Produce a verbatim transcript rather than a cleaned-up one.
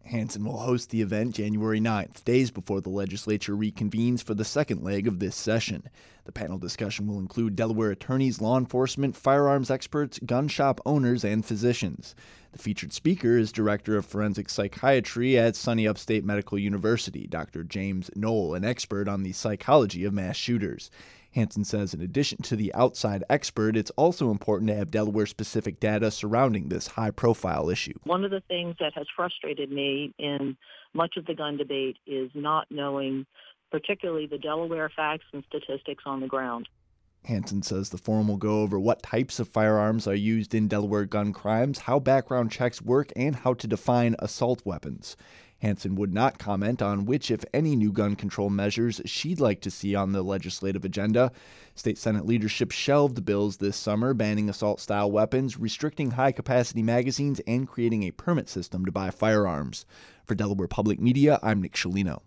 Hansen will host the event January ninth, days before the legislature reconvenes for the second leg of this session. The panel discussion will include Delaware attorneys, law enforcement, firearms experts, gun shop owners, and physicians. The featured speaker is Director of Forensic Psychiatry at SUNY Upstate Medical University, Doctor James Knoll, an expert on the psychology of mass shooters. Hansen says in addition to the outside expert, it's also important to have Delaware-specific data surrounding this high-profile issue. One of the things that has frustrated me in much of the gun debate is not knowing particularly the Delaware facts and statistics on the ground. Hansen says the forum will go over what types of firearms are used in Delaware gun crimes, how background checks work, and how to define assault weapons. Hansen would not comment on which, if any, new gun control measures she'd like to see on the legislative agenda. State Senate leadership shelved bills this summer banning assault-style weapons, restricting high-capacity magazines, and creating a permit system to buy firearms. For Delaware Public Media, I'm Nick Scialino.